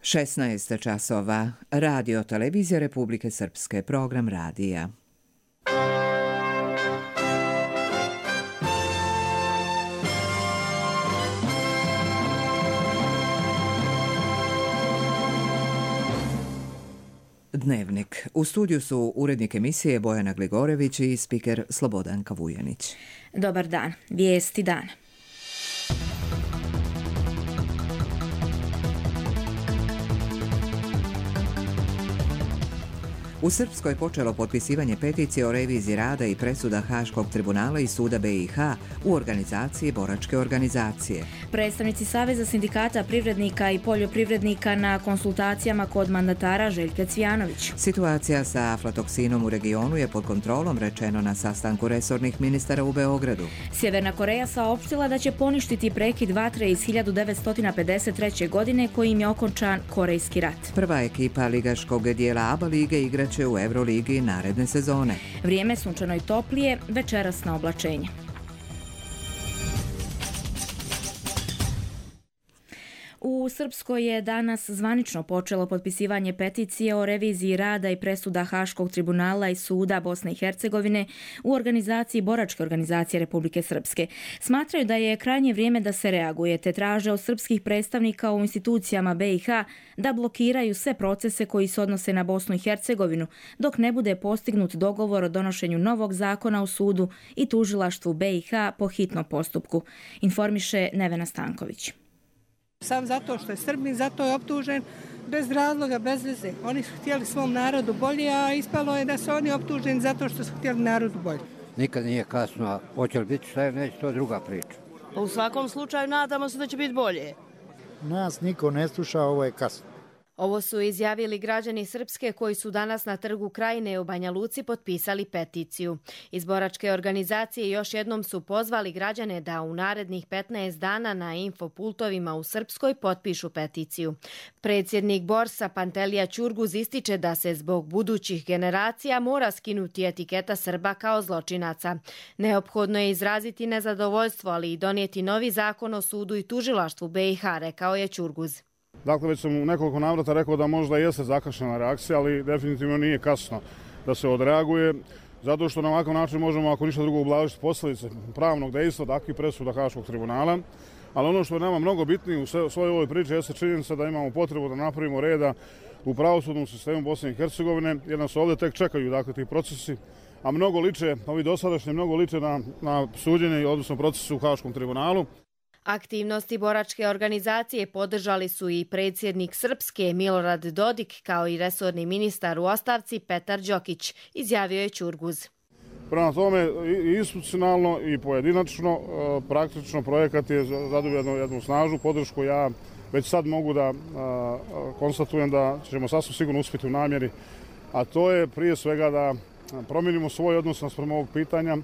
16 časova. Radio Televizija Republike Srpske. Program radija. Dnevnik. U studiju su urednik emisije Bojana Gligorević i spiker Slobodanka Vujanić. Dobar dan. Vijesti dana. U Srpskoj je počelo potpisivanje peticije o reviziji rada i presuda Haškog tribunala i suda BiH u organizaciji Boračke organizacije. Predstavnici Saveza sindikata privrednika i poljoprivrednika na konsultacijama kod mandatara Željka Cvijanović. Situacija sa aflatoksinom u regionu je pod kontrolom, rečeno na sastanku resornih ministara u Beogradu. Sjeverna Koreja saopštila da će poništiti prekid vatre iz 1953. godine kojim je okončan Korejski rat. Prva ekipa ligaškog dijela ABA lige igraće u Euroligi naredne sezone. Vrijeme sunčano i toplije, večerasno oblačenje. U Srpskoj je danas zvanično počelo potpisivanje peticije o reviziji rada i presuda Haškog tribunala i suda Bosne i Hercegovine u organizaciji Boračke organizacije Republike Srpske. Smatraju da je krajnje vrijeme da se reaguje, te traže od srpskih predstavnika u institucijama BiH da blokiraju sve procese koji se odnose na Bosnu i Hercegovinu, dok ne bude postignut dogovor o donošenju novog zakona o sudu i tužilaštvu BiH po hitnom postupku, informiše Nevena Stanković. Sam zato što je Srbin, zato je optužen bez razloga, bez veze. Oni su htjeli svom narodu bolje, a ispalo je da su oni optuženi zato što su htjeli narodu bolje. Nikad nije kasno, a hoće li biti šta je, neće, to je druga priča. U svakom slučaju nadamo se da će biti bolje. Nas niko ne sluša, ovo je kasno. Ovo su izjavili građani Srpske koji su danas na Trgu Krajine u Banja Luci potpisali peticiju. Iz Boračke organizacije još jednom su pozvali građane da u narednih 15 dana na infopultovima u Srpskoj potpišu peticiju. Predsjednik Borsa Pantelija Ćurguz ističe da se zbog budućih generacija mora skinuti etiketa Srba kao zločinaca. Neophodno je izraziti nezadovoljstvo, ali i donijeti novi zakon o sudu i tužilaštvu BiH, rekao je Ćurguz. Dakle, već sam u nekoliko navrata rekao da možda jeste zakašnjena reakcija, ali definitivno nije kasno da se odreaguje, zato što na ovakav način možemo, ako ništa drugo, ublažiti posljedice pravnog dejstva takvih presuda Haškog tribunala. Ali ono što je nama mnogo bitnije u svojoj ovoj priči jeste činjenica da imamo potrebu da napravimo reda u pravosudnom sistemu Bosne i Hercegovine, jer nas ovdje tek čekaju dakle, ti procesi, a mnogo liče, ovi dosadašnji mnogo liče na suđenje, odnosno procesu u Haškom tribunalu. Aktivnosti Boračke organizacije podržali su i predsjednik Srpske Milorad Dodik kao i resorni ministar u ostavci Petar Đokić, izjavio je Ćurguz. Prema tome, i institucionalno i pojedinačno, praktično projekat je zadobio jednu snažnu podršku. Ja već sad mogu da konstatujem da ćemo sasvim sigurno uspjeti u namjeri, a to je prije svega da promijenimo svoj odnos naspram ovog pitanja,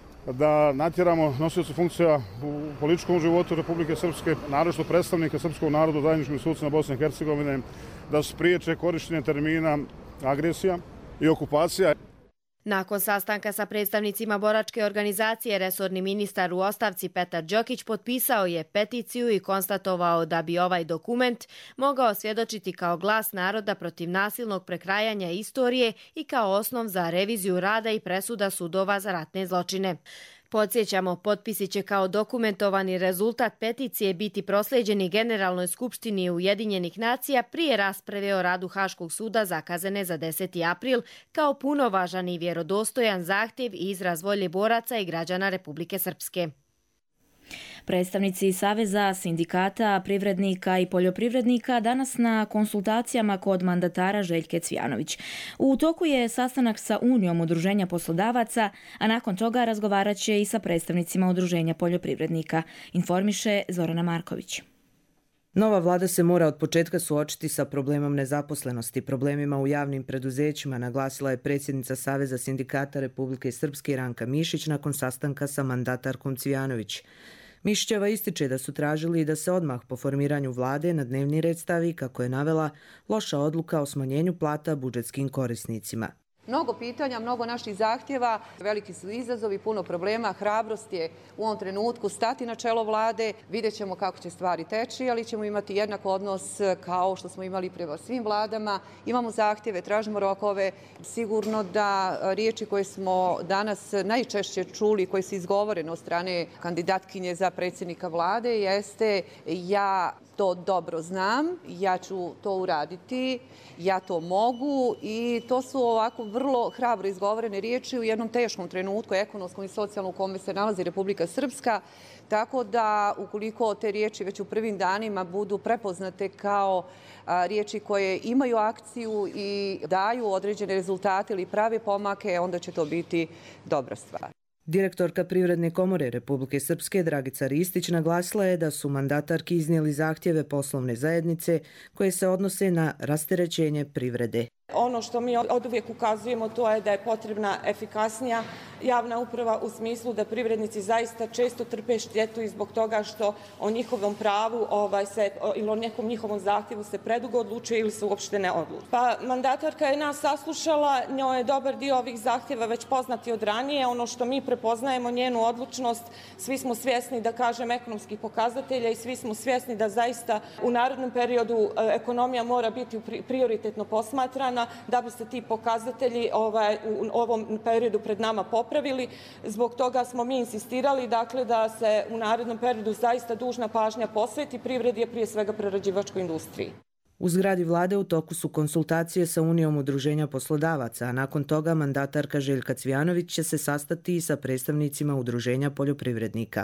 da natjeramo nosioce funkcija u političkom životu Republike Srpske, naročito predstavnike srpskog naroda u zajedničkim institucijama Bosne i Hercegovine, da spriječe korištenje termina agresija i okupacija. Nakon sastanka sa predstavnicima Boračke organizacije, resorni ministar u ostavci Petar Đokić potpisao je peticiju i konstatovao da bi ovaj dokument mogao svjedočiti kao glas naroda protiv nasilnog prekrajanja istorije i kao osnov za reviziju rada i presuda sudova za ratne zločine. Podsjećamo, potpisi će kao dokumentovani rezultat peticije biti proslijeđeni Generalnoj skupštini Ujedinjenih nacija prije rasprave o radu Haškog suda zakazane za 10. april kao punovažan i vjerodostojan zahtjev i izraz volje boraca i građana Republike Srpske. Predstavnici Saveza sindikata privrednika i poljoprivrednika danas na konsultacijama kod mandatara Željke Cvijanović. U toku je sastanak sa Unijom udruženja poslodavaca, a nakon toga razgovarat će i sa predstavnicima udruženja poljoprivrednika, informiše Zorana Marković. Nova vlada se mora od početka suočiti sa problemom nezaposlenosti, problemima u javnim preduzećima, naglasila je predsjednica Saveza sindikata Republike Srpske Ranka Mišić nakon sastanka sa mandatarkom Cvijanović. Mišićeva ističe da su tražili da se odmah po formiranju vlade na dnevni red stavi, kako je navela, loša odluka o smanjenju plata budžetskim korisnicima. Mnogo pitanja, mnogo naših zahtjeva, veliki su izazovi, puno problema, hrabrost je u ovom trenutku stati na čelo vlade, vidjet ćemo kako će stvari teći, ali ćemo imati jednak odnos kao što smo imali prema svim vladama. Imamo zahtjeve, tražimo rokove, sigurno da riječi koje smo danas najčešće čuli, koje su izgovorene od strane kandidatkinje za predsjednika vlade, jeste ja to dobro znam, ja ću to uraditi, ja to mogu i to su ovako vrlo hrabro izgovorene riječi u jednom teškom trenutku ekonomskom i socijalnom u kome se nalazi Republika Srpska, tako da ukoliko te riječi već u prvim danima budu prepoznate kao riječi koje imaju akciju i daju određene rezultate ili prave pomake, onda će to biti dobra stvar. Direktorka Privredne komore Republike Srpske Dragica Ristić naglasila je da su mandatarki iznijeli zahtjeve poslovne zajednice koje se odnose na rasterećenje privrede. Ono što mi oduvijek ukazujemo to je da je potrebna efikasnija javna uprava u smislu da privrednici zaista često trpe štetu i zbog toga što o njihovom pravu ili o nekom njihovom zahtjevu se predugo odlučuje ili se uopšte ne odlučuje. Pa mandatarka je nas saslušala, njoj je dobar dio ovih zahtjeva već poznati od ranije. Ono što mi prepoznajemo njenu odlučnost, svi smo svjesni da kažem ekonomskih pokazatelja i svi smo svjesni da zaista u narednom periodu ekonomija mora biti prioritetno posmatrana da bi se ti pokazatelji u ovom periodu pred nama popravili. Zbog toga smo mi insistirali da se u narednom periodu zaista dužna pažnja posveti privredi, a prije svega prerađivačkoj industriji. U zgradi vlade u toku su konsultacije sa Unijom udruženja poslodavaca, a nakon toga mandatarka Željka Cvijanović će se sastati i sa predstavnicima udruženja poljoprivrednika.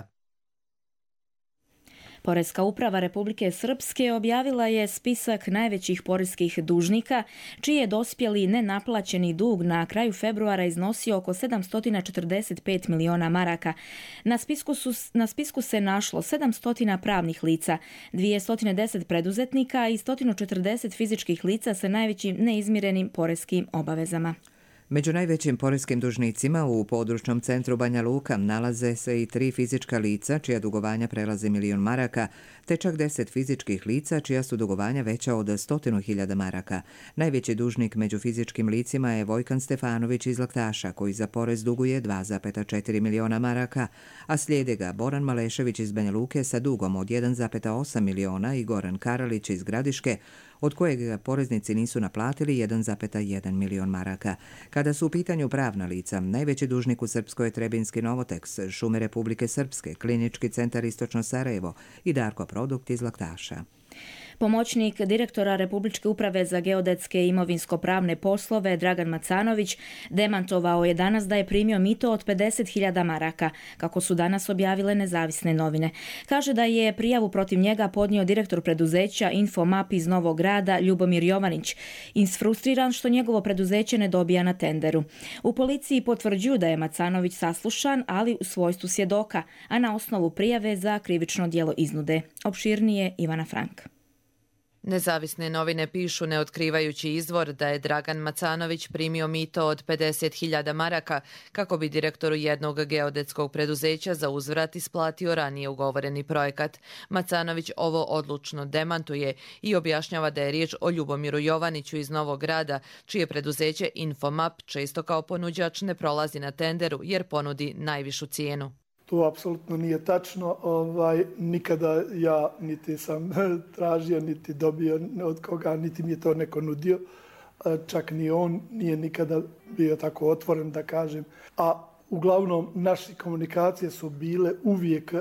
Poreska uprava Republike Srpske objavila je spisak najvećih poreskih dužnika, čiji je dospjeli nenaplaćeni dug na kraju februara iznosio oko 745 miliona maraka. Na spisku se našlo 700 pravnih lica, 210 preduzetnika i 140 fizičkih lica sa najvećim neizmirenim poreskim obavezama. Među najvećim poreskim dužnicima u područnom centru Banja Luka nalaze se i 3 fizička lica čija dugovanja prelaze 1 milion maraka, te čak 10 fizičkih lica čija su dugovanja veća od 100.000 maraka. Najveći dužnik među fizičkim licima je Vojkan Stefanović iz Laktaša, koji za porez duguje 2,4 miliona maraka, a slijede ga Boran Malešević iz Banja Luke sa dugom od 1,8 miliona i Goran Karalić iz Gradiške, od kojeg poreznici nisu naplatili 1,1 milion maraka. Kada su u pitanju pravna lica, najveći dužnik u Srpskoj je Trebinski Novoteks, Šume Republike Srpske, Klinički centar Istočno Sarajevo i Darko Produkt iz Laktaša. Pomoćnik direktora Republičke uprave za geodetske i imovinsko-pravne poslove Dragan Macanović demantovao je danas da je primio mito od 50.000 maraka, kako su danas objavile nezavisne novine. Kaže da je prijavu protiv njega podnio direktor preduzeća Infomap iz Novog Grada Ljubomir Jovanić, isfrustriran što njegovo preduzeće ne dobija na tenderu. U policiji potvrđuju da je Macanović saslušan, ali u svojstvu svjedoka, a na osnovu prijave za krivično djelo iznude. Opširnije Ivana Frank. Nezavisne novine pišu, ne otkrivajući izvor, da je Dragan Macanović primio mito od 50.000 maraka kako bi direktoru jednog geodetskog preduzeća za uzvrat isplatio ranije ugovoreni projekat. Macanović ovo odlučno demantuje i objašnjava da je riječ o Ljubomiru Jovaniću iz Novog Grada, čije preduzeće Infomap često kao ponuđač ne prolazi na tenderu jer ponudi najvišu cijenu. To apsolutno nije tačno. Nikada ja niti sam tražio, niti dobio od koga, niti mi je to neko nudio. Čak ni on nije nikada bio tako otvoren, da kažem. A uglavnom naše komunikacije su bile uvijek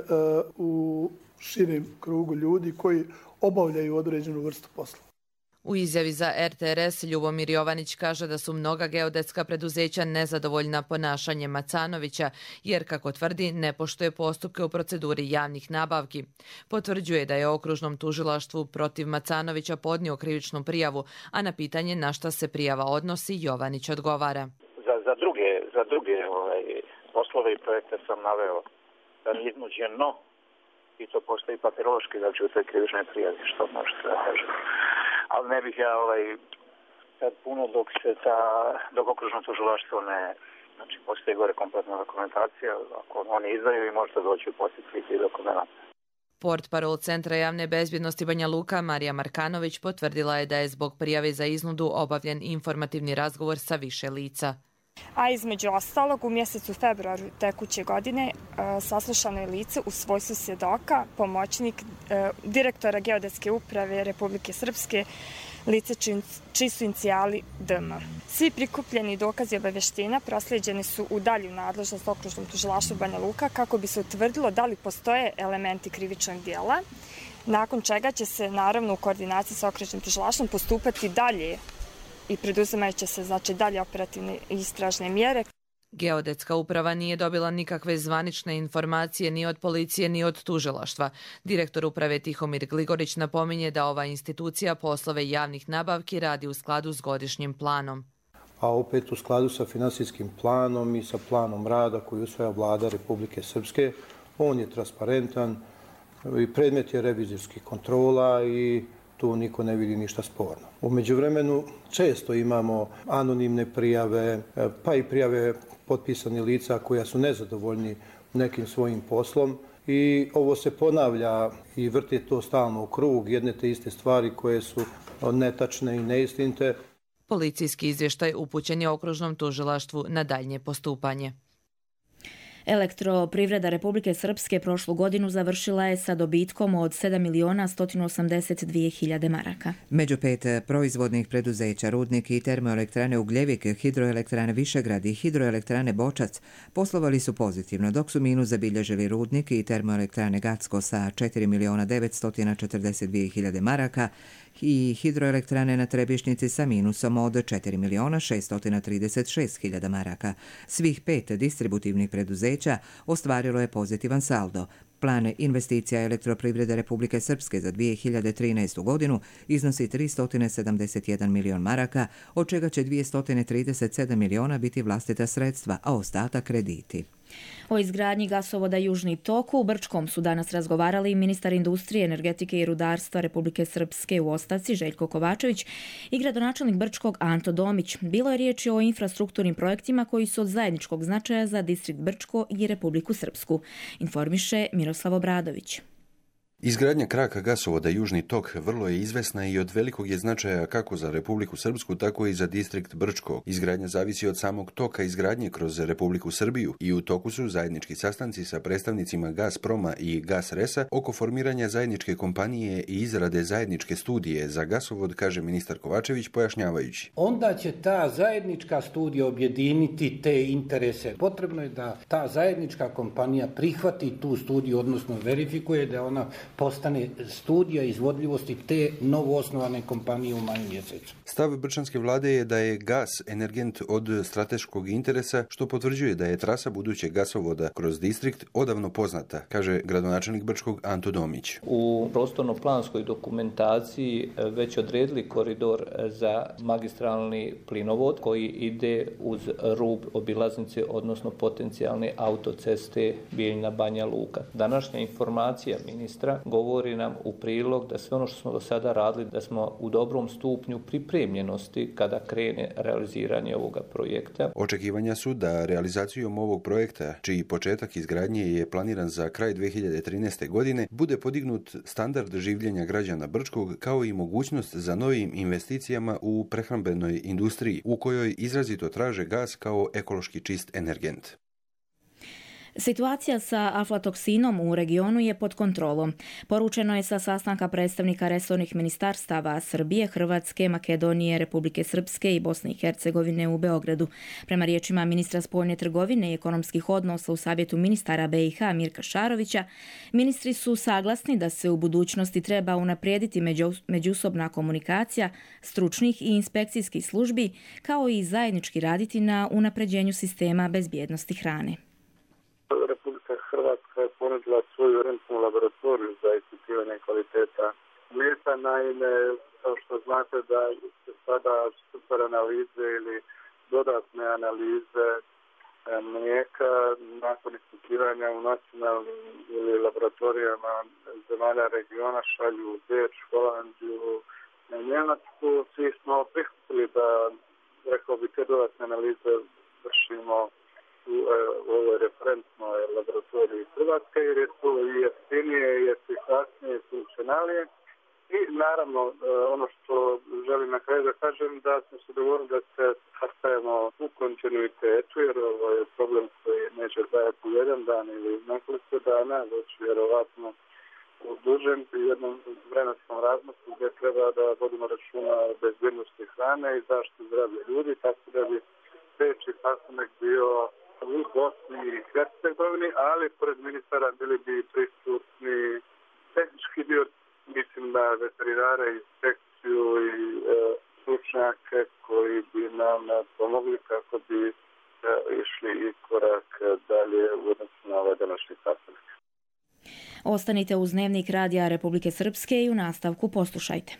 u širem krugu ljudi koji obavljaju određenu vrstu posla. U izjavi za RTRS Ljubomir Jovanić kaže da su mnoga geodetska preduzeća nezadovoljna ponašanjem Macanovića, jer, kako tvrdi, ne poštuje postupke u proceduri javnih nabavki. Potvrđuje da je okružnom tužilaštvu protiv Macanovića podnio krivičnu prijavu, a na pitanje na šta se prijava odnosi, Jovanić odgovara. Za druge poslove i projekte sam naveo da je iznuđeno i to postoji papirološki, da će u toj krivičnoj prijavi, što možete da kažem. Ali ne bih ja sad puno dok okružno tužilaštvo ne, znači postoji gore kompletna dokumentacija, ako oni izdaju i možete doći u posjet svih tih dokumenta. Portparol Centra javne bezbjednosti Banja Luka Marija Markanović potvrdila je da je zbog prijave za iznudu obavljen informativni razgovor sa više lica. A između ostalog, u mjesecu februaru tekuće godine saslušano je lice u svojstvu svjedoka, pomoćnik direktora Geodetske uprave Republike Srpske, lice čiji su inicijali DM. Svi prikupljeni dokazi obavještenja proslijeđeni su u dalju nadležnost Okružnom tužilaštvu Banja Luka kako bi se utvrdilo da li postoje elementi krivičnog dijela, nakon čega će se naravno u koordinaciji sa Okružnim tužilaštvom postupati dalje i preduzimajuće se dalje operativne istražne mjere. Geodetska uprava nije dobila nikakve zvanične informacije ni od policije ni od tužilaštva. Direktor uprave Tihomir Gligorić napominje da ova institucija poslove javnih nabavki radi u skladu s godišnjim planom. A opet u skladu sa finansijskim planom i sa planom rada koji usvaja vlada Republike Srpske. On je transparentan i predmet je revizorskih kontrola i tu niko ne vidi ništa sporno. U međuvremenu često imamo anonimne prijave, pa i prijave potpisani lica koja su nezadovoljni nekim svojim poslom i ovo se ponavlja i vrti to stalno u krug, jedne te iste stvari koje su netačne i neistinite. Policijski izvještaj upućen je Okružnom tužilaštvu na daljnje postupanje. Elektroprivreda Republike Srpske prošlu godinu završila je sa dobitkom od 7.182.000 maraka. Među 5 proizvodnih preduzeća Rudnik i termoelektrane Ugljevik, hidroelektrane Višegrad i hidroelektrane Bočac poslovali su pozitivno, dok su minus zabilježili Rudnik i termoelektrane Gacko sa 4.942.000 maraka i hidroelektrane na Trebišnjici sa minusom od 4.636.000 maraka. Svih 5 distributivnih preduzeća ostvarilo je pozitivan saldo. Plan investicija Elektroprivrede Republike Srpske za 2013. godinu iznosi 371 milion maraka, od čega će 237 miliona biti vlastita sredstva, a ostatak krediti. O izgradnji gasovoda Južni tok u Brčkom su danas razgovarali ministar industrije, energetike i rudarstva Republike Srpske u ostavci Željko Kovačević i gradonačelnik Brčkog Anto Domić. Bilo je riječ o infrastrukturnim projektima koji su od zajedničkog značaja za distrikt Brčko i Republiku Srpsku, informiše Miroslav Obradović. Izgradnja kraka gasovoda Južni tok vrlo je izvesna i od velikog je značaja kako za Republiku Srpsku, tako i za distrikt Brčko. Izgradnja zavisi od samog toka izgradnje kroz Republiku Srbiju i u toku su zajednički sastanci sa predstavnicima Gazproma i Gasresa oko formiranja zajedničke kompanije i izrade zajedničke studije za gasovod, kaže ministar Kovačević pojašnjavajući. Onda će ta zajednička studija objediniti te interese. Potrebno je da ta zajednička kompanija prihvati tu studiju, odnosno verifikuje da ona postane studija izvodljivosti te novoosnovane kompanije u maju mjesecu. Stav brčanske vlade je da je gas energent od strateškog interesa, što potvrđuje da je trasa budućeg gasovoda kroz distrikt odavno poznata, kaže gradonačelnik Brčkog Anto Domić. U prostorno-planskoj dokumentaciji već odredili koridor za magistralni plinovod koji ide uz rub obilaznice, odnosno potencijalne autoceste Bijeljina-Banja Luka. Današnja informacija ministra govori nam u prilog da sve ono što smo do sada radili, da smo u dobrom stupnju pripremljenosti kada krene realiziranje ovoga projekta. Očekivanja su da realizacijom ovog projekta, čiji početak izgradnje je planiran za kraj 2013. godine, bude podignut standard življenja građana Brčkog kao i mogućnost za novim investicijama u prehrambenoj industriji, u kojoj izrazito traže gas kao ekološki čist energent. Situacija sa aflatoksinom u regionu je pod kontrolom. Poručeno je sa sastanka predstavnika resornih ministarstava Srbije, Hrvatske, Makedonije, Republike Srpske i Bosne i Hercegovine u Beogradu. Prema riječima ministra spoljne trgovine i ekonomskih odnosa u Savjetu ministara BiH Mirka Šarovića, ministri su saglasni da se u budućnosti treba unaprijediti međusobna komunikacija stručnih i inspekcijskih službi, kao i zajednički raditi na unapređenju sistema bezbjednosti hrane. Republika Hrvatska je ponudila svoju rentnu laboratoriju za ispitivanje kvaliteta mlijeka. Naime, kao što znate da se sada super analize ili dodatne analize mlijeka nakon ispitivanja u nacionalnim ili laboratorijama zemalja regiona šalju u Beč, Holandiju, Njemačku. Svi smo prihvatili da, rekao bi, te dodatne analize vršimo u ovoj referentnoj laboratoriji Hrvatske, jer je to i jeftinije, i efikasnije, i funkcionalnije. I naravno, ono što želim na kraju da kažem, da smo se dogovorili da se sastavimo u kontinuitetu, jer ovo je problem koji neće trajati jedan dan ili nekoliko dana, već vjerovatno u dužem i jednom vremenskom razmaku gdje treba da vodimo računa o bezbednosti hrane i zaštiti zdravlja ljudi, tako da bi treći sastanak bio u Bosni i Hercegovini, ali pored ministara bili bi prisutni tehnički dio, mislim da veterinare, inspekciju i stručnjake koji bi nam pomogli kako bi išli i korak dalje u odnosu na ovaj današnji sastanak. Ostanite uz Dnevnik Radija Republike Srpske i u nastavku poslušajte.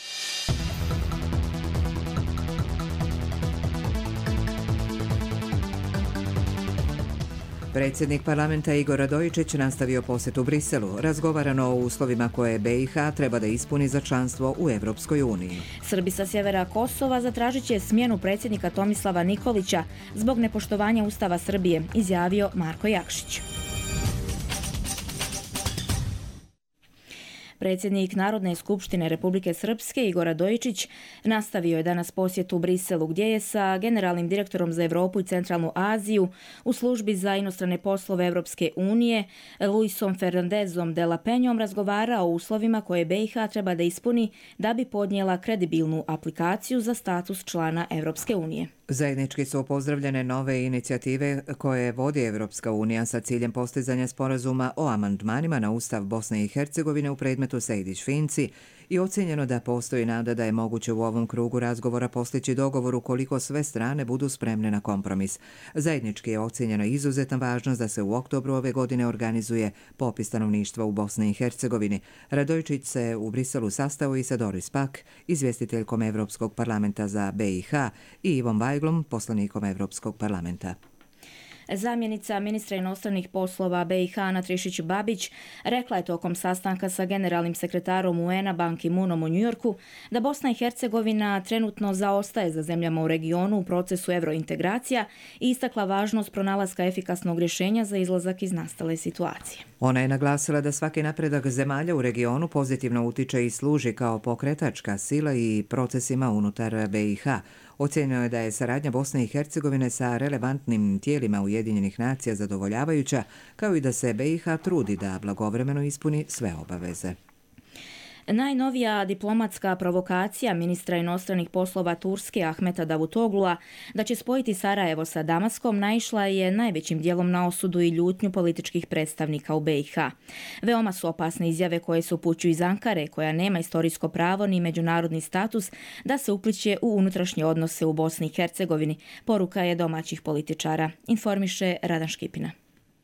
Predsjednik parlamenta Igor Radojičić nastavio posjetu Briselu. Razgovarano o uslovima koje BiH treba da ispuni za članstvo u Evropskoj uniji. Srbi sa sjevera Kosova zatražit će smjenu predsjednika Tomislava Nikolića zbog nepoštovanja Ustava Srbije, izjavio Marko Jakšić. Predsjednik Narodne skupštine Republike Srpske Igor Radojičić nastavio je danas posjet u Briselu, gdje je sa generalnim direktorom za Europu i Centralnu Aziju u službi za inostrane poslove Evropske unije Luisom Fernandezom de la Peñom razgovarao o uslovima koje BiH treba da ispuni da bi podnijela kredibilnu aplikaciju za status člana Evropske unije. Zajednički su pozdravljene nove inicijative koje vodi Evropska unija sa ciljem postizanja sporazuma o amandmanima na Ustav Bosne i Hercegovine u predmetu Sejdić-Finci i ocjenjeno da postoji nada da je moguće u ovom krugu razgovora postići dogovor ukoliko sve strane budu spremne na kompromis. Zajednički je ocjenjena izuzetna važnost da se u oktobru ove godine organizuje popis stanovništva u Bosni i Hercegovini. Radojičić se u Briselu sastao i sa Doris Pack, izvjestiteljkom Evropskog parlamenta za BiH, i Ivom Vajglom, poslanikom Evropskog parlamenta. Zamjenica ministra inostranih poslova BiH Ana Trišić-Babić rekla je tokom sastanka sa generalnim sekretarom UN-a Ban Ki-moonom u Njujorku da Bosna i Hercegovina trenutno zaostaje za zemljama u regionu u procesu eurointegracija i istakla važnost pronalaska efikasnog rješenja za izlazak iz nastale situacije. Ona je naglasila da svaki napredak zemalja u regionu pozitivno utiče i služi kao pokretačka sila i procesima unutar BiH. Ocjenjeno je da je saradnja Bosne i Hercegovine sa relevantnim tijelima Ujedinjenih nacija zadovoljavajuća, kao i da se BiH trudi da blagovremeno ispuni sve obaveze. Najnovija diplomatska provokacija ministra inostranih poslova Turske Ahmeta Davutoglua da će spojiti Sarajevo sa Damaskom naišla je najvećim dijelom na osudu i ljutnju političkih predstavnika u BiH. Veoma su opasne izjave koje se upućuju iz Ankare, koja nema istorijsko pravo ni međunarodni status da se upliće u unutrašnje odnose u Bosni i Hercegovini, poruka je domaćih političara, informiše Radan Škipina.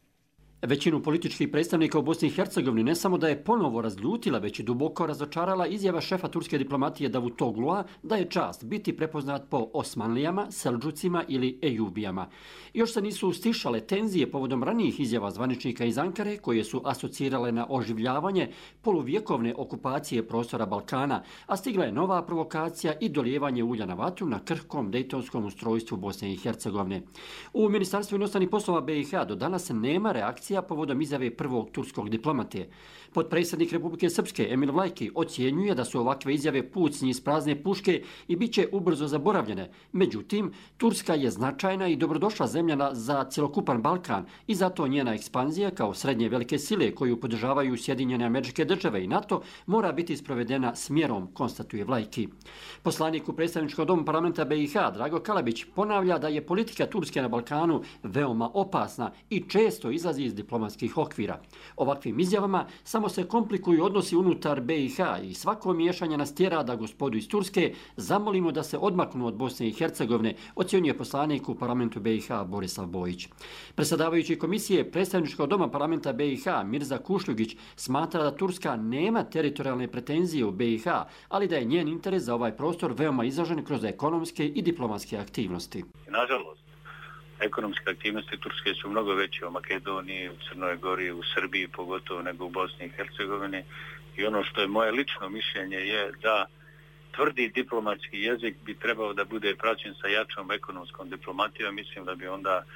Većinu političkih predstavnika u Bosni i Hercegovini ne samo da je ponovo razljutila, već i duboko razočarala izjava šefa turske diplomatije Davutoglua da je čast biti prepoznat po Osmanlijama, Seldžucima ili Ejubijama. Još se nisu stišale tenzije povodom ranijih izjava zvaničnika iz Ankare koje su asocirale na oživljavanje poluvjekovne okupacije prostora Balkana, a stigla je nova provokacija i dolijevanje ulja na vatru na krhkom dejtonskom ustrojstvu Bosne i Hercegovine. U Ministarstvu inostranih poslova BiH do danas nema reakcija povodom izjave prvog turskog diplomate. Potpredsjednik Republike Srpske Emil Vlajki ocjenjuje da su ovakve izjave pucnji iz prazne puške i bit će ubrzo zaboravljene. Međutim, Turska je značajna i dobrodošla zemlja za cjelokupan Balkan i zato njena ekspanzija kao srednje velike sile koju podržavaju Sjedinjene Američke Države i NATO mora biti sprovedena smjerom, konstatuje Vlajki. Poslanik u predstavničkom domu parlamenta BiH Drago Kalabić ponavlja da je politika Turske na Balkanu veoma opasna i često izlazi iz diplomatskih okvira. Ovakvim izjavama samo se komplikuju odnosi unutar BiH i svako miješanje nas tjera da gospodu iz Turske zamolimo da se odmaknu od Bosne i Hercegovine, ocjenjuje poslanik u parlamentu BiH Borislav Bojić. Predsjedavajući komisije predstavničkog doma parlamenta BiH Mirza Kušljugić smatra da Turska nema teritorijalne pretenzije u BiH, ali da je njen interes za ovaj prostor veoma izražen kroz ekonomske i diplomatske aktivnosti. Nažalost, ekonomske aktivnosti Turske su mnogo veće u Makedoniji, u Crnoj Gori, u Srbiji pogotovo nego u Bosni i Hercegovini i ono što je moje lično mišljenje je da tvrdi diplomatski jezik bi trebao da bude praćen sa jačom ekonomskom diplomatijom. Mislim da bi onda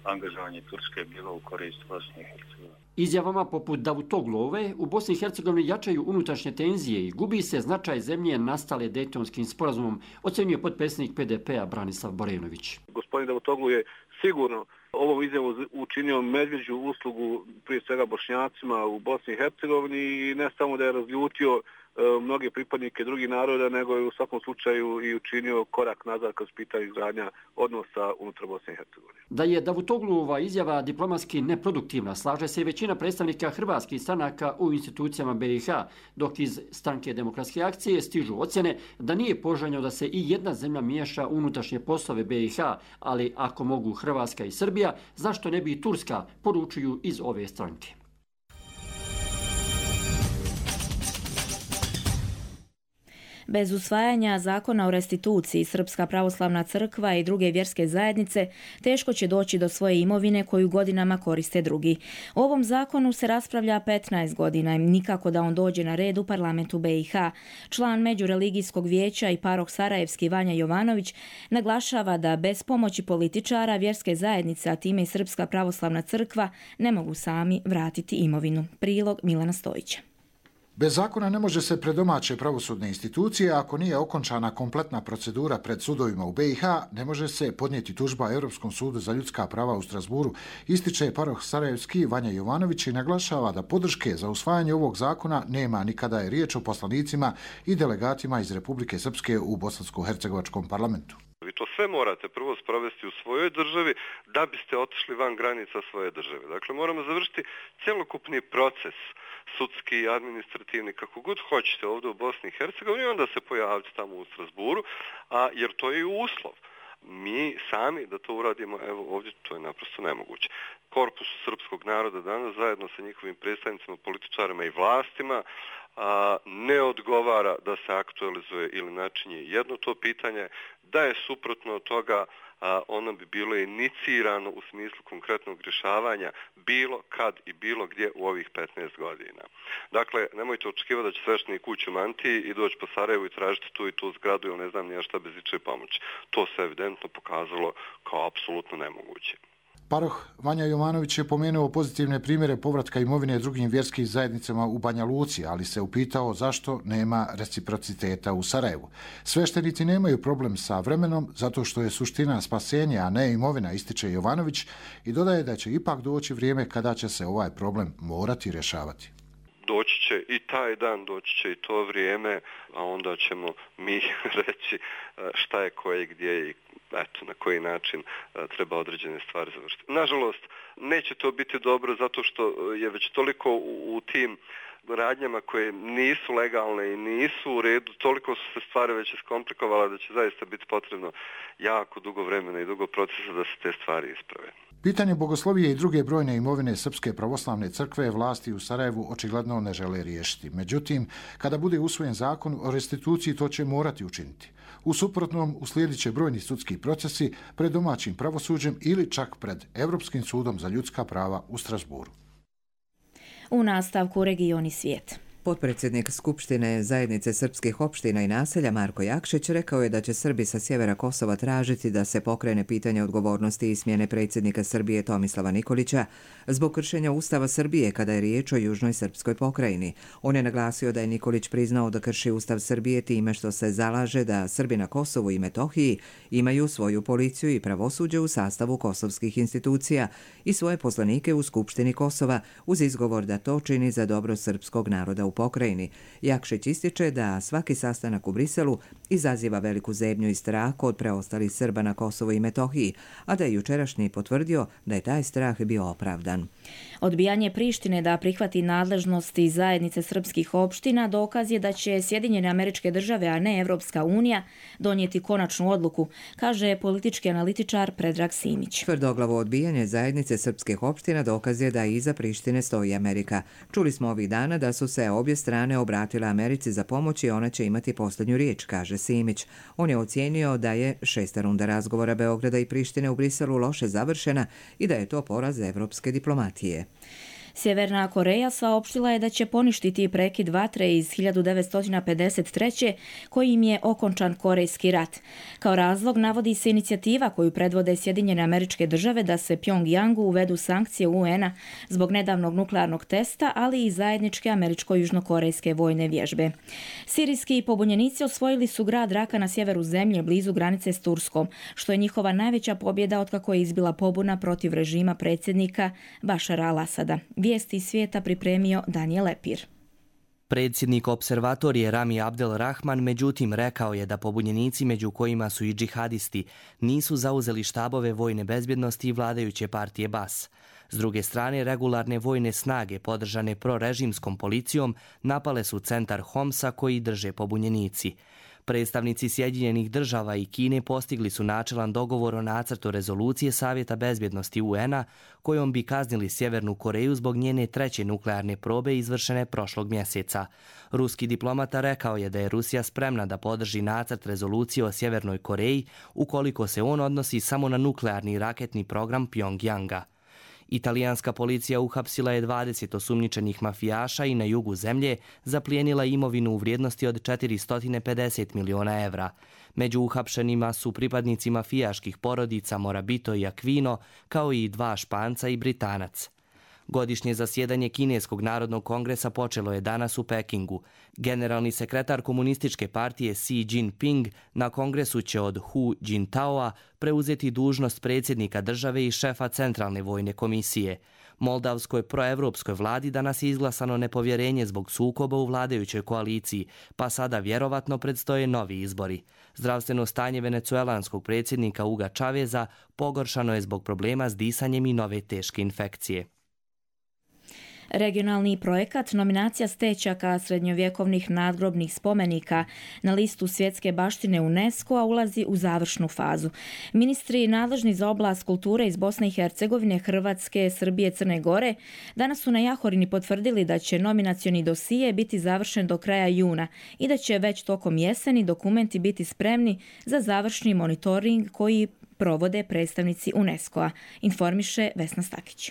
angažovanje Turske bilo u korist Bosne i Hercegovine. Izjavama poput Davutoglove u Bosni i Hercegovini jačaju unutrašnje tenzije i gubi se značaj zemlje nastale Dejtonskim sporazumom, ocenjuje potpredsjednik PDP-a Branislav Borenović. Gospodin Davutoglu je sigurno ovom izjavom učinio medvjeđu uslugu prije svega Bošnjacima u Bosni i Hercegovini i ne samo da je razljutio mnoge pripadnike drugih naroda, nego je u svakom slučaju i učinio korak nazad kroz pitanje izgradnja odnosa unutar Bosne i Hercegovine. Da je Davutogluova izjava diplomatski neproduktivna, slaže se i većina predstavnika hrvatskih stranaka u institucijama BiH, dok iz Stranke demokratske akcije stižu ocjene da nije poželjno da se i jedna zemlja miješa u unutrašnje poslove BiH, ali ako mogu Hrvatska i Srbija, zašto ne bi i Turska, poručuju iz ove stranke. Bez usvajanja zakona o restituciji Srpska pravoslavna crkva i druge vjerske zajednice teško će doći do svoje imovine koju godinama koriste drugi. O ovom zakonu se raspravlja 15 godina i nikako da on dođe na red u parlamentu BiH. Član Međureligijskog vijeća i paroh sarajevski Vanja Jovanović naglašava da bez pomoći političara vjerske zajednice, a time i Srpska pravoslavna crkva, ne mogu sami vratiti imovinu. Prilog Milana Stojića. Bez zakona ne može se pred domaće pravosudne institucije, ako nije okončana kompletna procedura pred sudovima u BiH, ne može se podnijeti tužba Europskom sudu za ljudska prava u Strasburu, ističe paroh sarajevski Vanja Jovanović i naglašava da podrške za usvajanje ovog zakona nema ni kada je riječ o poslanicima i delegatima iz Republike Srpske u Bosansko-hercegovačkom parlamentu. Vi to sve morate prvo sprovesti u svojoj državi da biste otišli van granica svoje države. Dakle, moramo završiti cjelokupni proces, sudski, administrativni, kako god hoćete ovdje u Bosni i Hercegovini, onda se pojaviti tamo u Strasburu, jer to je i uslov. Mi sami da to uradimo, evo ovdje, to je naprosto nemoguće. Korpus srpskog naroda danas zajedno sa njihovim predstavnicima, političarima i vlastima ne odgovara da se aktualizuje ili načinje jedno to pitanje, da je suprotno od toga ono bi bilo inicirano u smislu konkretnog rješavanja bilo kad i bilo gdje u ovih 15 godina. Dakle, nemojte očekivati da će sveštenik kući u mantiji i doći po Sarajevu i tražiti tu i tu zgradu ili ne znam nije šta bez ičije pomoći. To se evidentno pokazalo kao apsolutno nemoguće. Paroh Vanja Jovanović je pomenuo pozitivne primjere povratka imovine drugim vjerskim zajednicama u Banja Luci, ali se upitao zašto nema reciprociteta u Sarajevu. Sveštenici nemaju problem sa vremenom zato što je suština spasenja, a ne imovina, ističe Jovanović i dodaje da će ipak doći vrijeme kada će se ovaj problem morati rješavati. Doći će i taj dan, doći će i to vrijeme, a onda ćemo mi reći šta je koje gdje i na koji način treba određene stvari završiti. Nažalost, neće to biti dobro zato što je već toliko u tim radnjama koje nisu legalne i nisu u redu, toliko su se stvari već iskomplikovale da će zaista biti potrebno jako dugo vremena i dugo procesa da se te stvari isprave. Pitanje bogoslovije i druge brojne imovine Srpske pravoslavne crkve vlasti u Sarajevu očigledno ne žele riješiti. Međutim, kada bude usvojen zakon o restituciji, to će morati učiniti. U suprotnom, uslijedit će brojni sudski procesi pred domaćim pravosuđem ili čak pred Europskim sudom za ljudska prava u Strasburu. U nastavku Region i svijet. Potpredsjednik Skupštine Zajednice srpskih opština i naselja Marko Jakšić rekao je da će Srbi sa sjevera Kosova tražiti da se pokrene pitanje odgovornosti i smjene predsjednika Srbije Tomislava Nikolića zbog kršenja Ustava Srbije kada je riječ o južnoj srpskoj pokrajini. On je naglasio da je Nikolić priznao da krši Ustav Srbije time što se zalaže da Srbi na Kosovu i Metohiji imaju svoju policiju i pravosuđe u sastavu kosovskih institucija i svoje poslanike u Skupštini Kosova uz izgovor da to čini za dobro srpskog naroda u pokrajini. Jakšić ističe da svaki sastanak u Briselu izaziva veliku zebnju i strah kod preostalih Srba na Kosovu i Metohiji, a da je jučerašnji potvrdio da je taj strah bio opravdan. Odbijanje Prištine da prihvati nadležnosti zajednice srpskih opština dokaz je da će Sjedinjene Američke Države, a ne Evropska unija, donijeti konačnu odluku, kaže politički analitičar Predrag Simić. Tvrdoglavo odbijanje zajednice srpskih opština dokaz je da iza Prištine stoji Amerika. Čuli smo ovih dana da su se obje strane obratile Americi za pomoć i ona će imati posljednju riječ, kaže Simić. On je ocijenio da je 6. runda razgovora Beograda i Prištine u Briselu loše završena i da je to poraz evropske diplomatije. Sjeverna Koreja saopštila je da će poništiti prekid vatre iz 1953. kojim je okončan Korejski rat. Kao razlog navodi se inicijativa koju predvode Sjedinjene Američke Države da se Pjongjangu uvedu sankcije UN-a zbog nedavnog nuklearnog testa, ali i zajedničke američko-južnokorejske vojne vježbe. Sirijski pobunjenici osvojili su grad Raka na sjeveru zemlje blizu granice s Turskom, što je njihova najveća pobjeda otkako je izbila pobuna protiv režima predsjednika Bašara al-Asada. Vijesti iz svijeta pripremio Daniel Lepir. Predsjednik Opservatorije Rami Abdel Rahman međutim rekao je da pobunjenici, među kojima su i džihadisti, nisu zauzeli štabove vojne bezbjednosti i vladajuće partije Bas. S druge strane, regularne vojne snage podržane prorežimskom policijom napale su centar Homsa koji drže pobunjenici. Predstavnici Sjedinjenih Država i Kine postigli su načelan dogovor o nacrtu rezolucije Savjeta bezbjednosti UN-a kojom bi kaznili Sjevernu Koreju zbog njene treće nuklearne probe izvršene prošlog mjeseca. Ruski diplomata rekao je da je Rusija spremna da podrži nacrt rezolucije o Sjevernoj Koreji ukoliko se on odnosi samo na nuklearni raketni program Pjongjanga. Italijanska policija uhapsila je 20 osumnjičenih mafijaša i na jugu zemlje zaplijenila imovinu u vrijednosti od 450 miliona evra. Među uhapšenima su pripadnici mafijaških porodica Morabito i Aquino, kao i 2 Španca i Britanac. Godišnje zasjedanje Kineskog narodnog kongresa počelo je danas u Pekingu. Generalni sekretar komunističke partije Xi Jinping na kongresu će od Hu Jintaoa preuzeti dužnost predsjednika države i šefa Centralne vojne komisije. Moldavskoj proevropskoj vladi danas je izglasano nepovjerenje zbog sukoba u vladajućoj koaliciji, pa sada vjerovatno predstoje novi izbori. Zdravstveno stanje venecuelanskog predsjednika Huga Chaveza pogoršano je zbog problema s disanjem i nove teške infekcije. Regionalni projekat nominacija stečaka srednjovjekovnih nadgrobnih spomenika na listu svjetske baštine UNESCO-a ulazi u završnu fazu. Ministri nadležni za oblast kulture iz Bosne i Hercegovine, Hrvatske, Srbije, Crne Gore danas su na Jahorini potvrdili da će nominacioni dosije biti završen do kraja juna i da će već tokom jeseni dokumenti biti spremni za završni monitoring koji provode predstavnici UNESCO-a, informiše Vesna Stakić.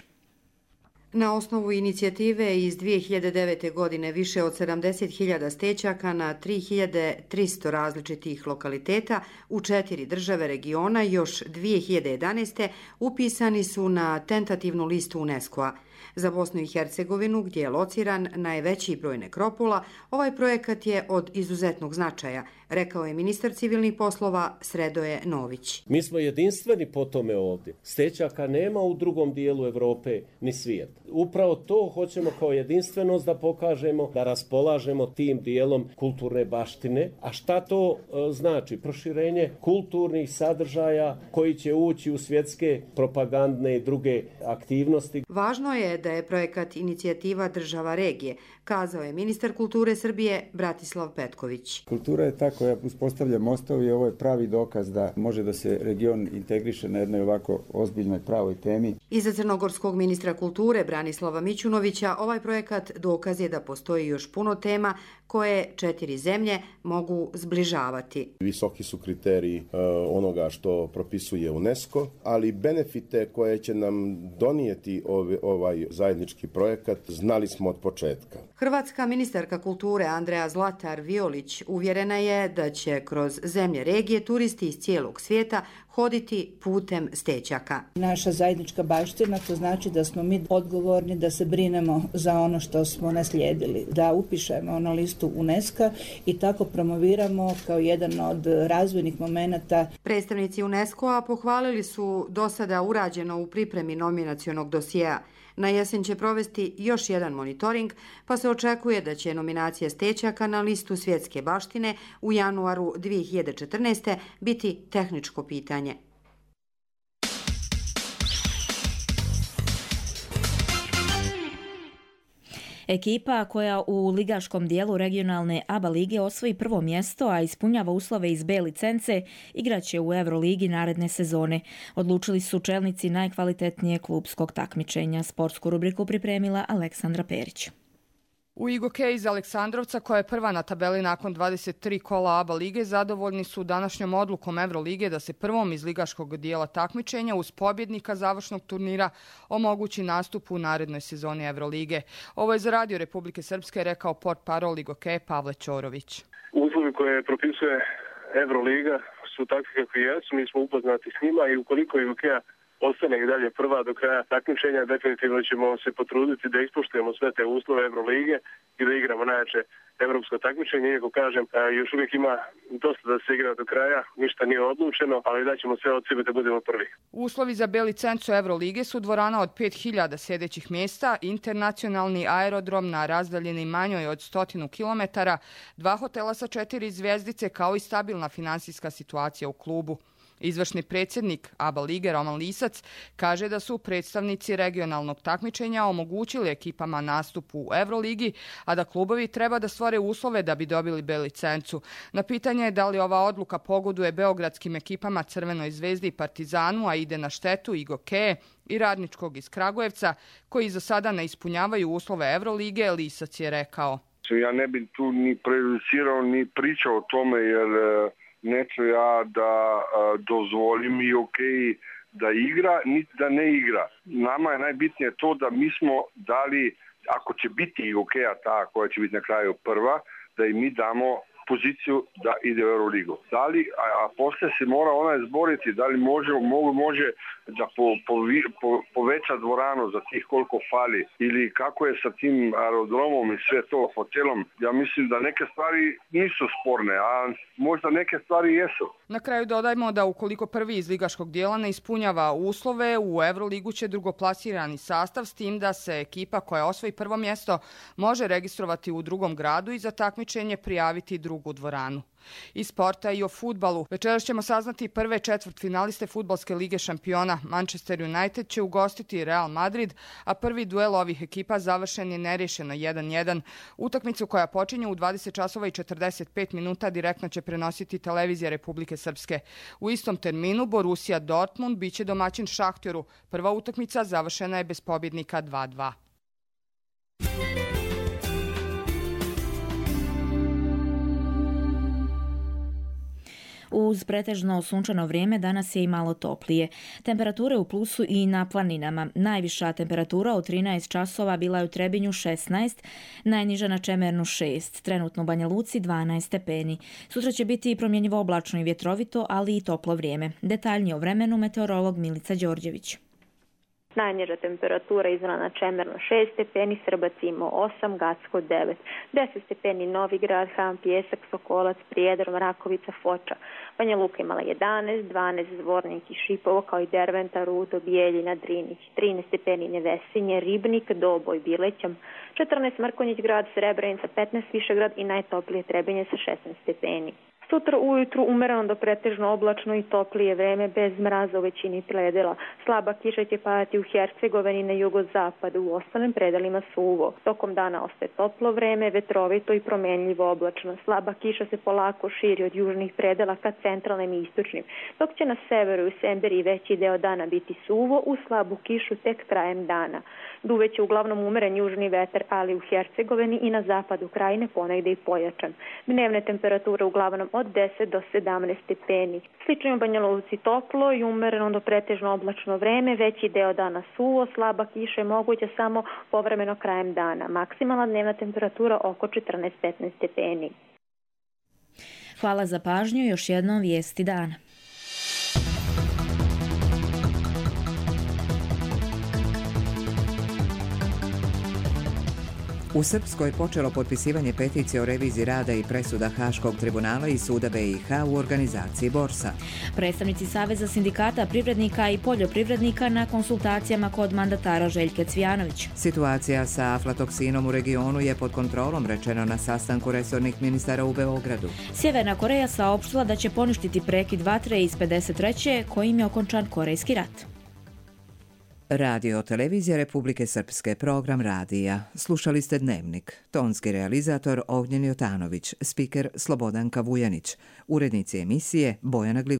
Na osnovu inicijative iz 2009. godine više od 70.000 stečaka na 3.300 različitih lokaliteta u 4 države regiona još 2011. upisani su na tentativnu listu UNESCO-a. Za Bosnu i Hercegovinu, gdje je lociran najveći broj nekropula, ovaj projekat je od izuzetnog značaja, rekao je ministar civilnih poslova Sredoje Nović. Mi smo jedinstveni po tome ovdje. Stečaka nema u drugom dijelu Europe ni svijeta. Upravo to hoćemo kao jedinstvenost da pokažemo, da raspolažemo tim dijelom kulturne baštine. A šta to znači? Proširenje kulturnih sadržaja koji će ući u svjetske propagandne i druge aktivnosti. Važno je da je projekat inicijativa država regije, kazao je ministar kulture Srbije Bratislav Petković. Kultura je ta koja uspostavlja mostovi i ovo je pravi dokaz da može da se region integriše na jednoj ovako ozbiljnoj pravoj temi. Iza crnogorskog ministra kulture Branislava Mićunovića ovaj projekat dokaz je da postoji još puno tema koje 4 zemlje mogu zbližavati. Visoki su kriteriji onoga što propisuje UNESCO, ali benefite koje će nam donijeti ovaj zajednički projekat znali smo od početka. Hrvatska ministarka kulture Andrea Zlatar Violić uvjerena je da će kroz zemlje regije turisti iz cijelog svijeta hoditi putem stečaka. Naša zajednička baština, to znači da smo mi odgovorni da se brinemo za ono što smo naslijedili, da upišemo na listu UNESCO i tako promoviramo kao jedan od razvojnih momenata. Predstavnici UNESCO-a pohvalili su do sada urađeno u pripremi nominacionog dosjea. Na jesen će provesti još jedan monitoring, pa se očekuje da će nominacija stečaka na listu svjetske baštine u januaru 2014. biti tehničko pitanje. Ekipa koja u ligaškom dijelu regionalne ABA lige osvoji prvo mjesto, a ispunjava uslove iz B licence, igraće u Euroligi naredne sezone. Odlučili su čelnici najkvalitetnije klubskog takmičenja. Sportsku rubriku pripremila Aleksandra Perić. U IGOK iz Aleksandrovca, koja je prva na tabeli nakon 23 kola ABA lige, zadovoljni su današnjom odlukom Evrolige da se prvom iz ligaškog dijela takmičenja uz pobjednika završnog turnira omogući nastup u narednoj sezoni Evrolige. Ovo je za Radio Republike Srpske rekao portparol IGOK Pavle Ćorović. Uslovi koje propisuje Evroliga su takvi kakvi jesu, mi smo upoznati s njima i ukoliko IGOK-a ostane i dalje prva do kraja takmičenja, definitivno ćemo se potruditi da ispoštujemo sve te uslove Evrolige i da igramo najjače evropsko takmičenje. Iako kažem, još uvijek ima dosta da se igra do kraja, ništa nije odlučeno, ali daćemo sve od sebe da budemo prvi. Uslovi za B licencu Evrolige su dvorana od 5000 sjedećih mjesta, internacionalni aerodrom na razdaljini manjoj od 100 km, 2 hotela sa 4 zvjezdice kao i stabilna finansijska situacija u klubu. Izvršni predsjednik ABA lige Roman Lisac kaže da su predstavnici regionalnog takmičenja omogućili ekipama nastup u Evroligi, a da klubovi treba da stvore uslove da bi dobili B licencu. Na pitanje je da li ova odluka pogoduje beogradskim ekipama Crvenoj zvezdi i Partizanu, a ide na štetu IGOK-e i Radničkog iz Kragujevca, koji za sada ne ispunjavaju uslove Evrolige, Lisac je rekao. Ja ne bih tu ni prejudicirao ni pričao o tome, jer neću ja da dozvolim i da igra, niti da ne igra. Nama je najbitnije to da mi smo dali, ako će biti i ta koja će biti na kraju prva, da i mi damo poziciju da ide u Euroligu. Da li, a poslije se mora ona izboriti, da li može da poveća dvoranu za tih koliko fali ili kako je sa tim aerodromom i sve to hotelom. Ja mislim da neke stvari nisu sporne, a možda neke stvari jesu. Na kraju dodajmo da ukoliko prvi iz ligaškog dijela ne ispunjava uslove, u Evroligu će drugoplasirani sastav, s tim da se ekipa koja osvoji prvo mjesto može registrovati u drugom gradu i za takmičenje prijaviti drugu dvoranu. Iz sporta i o fudbalu. Večeras ćemo saznati prve četvrtfinaliste fudbalske lige šampiona. Manchester United će ugostiti Real Madrid, a prvi duel ovih ekipa završen je nerješeno 1-1. Utakmicu koja počinje u 20 časova i 45 minuta direktno će prenositi televizija Republike Srpske. U istom terminu Borussia Dortmund biće domaćin Šahtjoru. Prva utakmica završena je bez pobjednika 2-2. Uz pretežno sunčano vrijeme danas je i malo toplije. Temperature u plusu i na planinama. Najviša temperatura u 13 časova bila je u Trebinju 16, najniža na Čemernu 6, trenutno u Banja Luci 12 stepeni. Sutra će biti promjenjivo oblačno i vjetrovito, ali i toplo vrijeme. Detaljnije o vremenu meteorolog Milica Đorđević. Najniža temperatura izvana na Čemerno 6 stepeni, Srbac imao 8, Gacko 9, 10 stepeni Novi Grad, Han, Pjesak, Sokolac, Prijedor, Mrakovica, Foča. Banja Luka imala 11, 12 Zvornik i Šipovo, kao i Derventa, Rudo, Bijeljina, Drinić, 13 stepeni Nevesinje, Ribnik, Doboj, Bilećam, 14 Mrkonjić Grad, Srebrenica, 15 Višegrad i najtoplije Trebinje sa 16 stepeni. Sutra ujutru umereno do pretežno oblačno i toplije vreme bez mraza u većini predela. Slaba kiša će padati u Hercegovini na jugozapadu, u ostalim predelima suvo. Tokom dana ostaje toplo vreme, vetrovito i promenljivo oblačno. Slaba kiša se polako širi od južnih predela ka centralnim i istočnim, dok će na severu i Semberi veći deo dana biti suvo, u slabu kišu tek krajem dana. Duveće uglavnom umeren južni vetar, ali u Hercegovini i na zapadu krajine ponegde i pojačan. Dnevne temperature uglavnom od 10 do 17 stepeni. Slično u Banja Luci toplo i umereno do pretežno oblačno vreme, veći deo dana suvo, slaba kiša je moguća samo povremeno krajem dana. Maksimalna dnevna temperatura oko 14-15 stepeni. Hvala za pažnju, još jednom vijesti dana. U Srpskoj počelo potpisivanje peticije o reviziji rada i presuda Haškog tribunala i suda BiH u organizaciji Borsa. Predstavnici Saveza sindikata privrednika i poljoprivrednika na konsultacijama kod mandatara Željke Cvijanović. Situacija sa aflatoksinom u regionu je pod kontrolom, rečeno na sastanku resornih ministara u Beogradu. Sjeverna Koreja saopštila da će poništiti prekid vatre iz 53. kojim je okončan Korejski rat. Radio televizija Republike Srpske, program radija. Slušali ste Dnevnik. Tonski realizator Ognjen Jotanović, spiker Slobodanka Vujanić, urednici emisije Bojana Gligorova.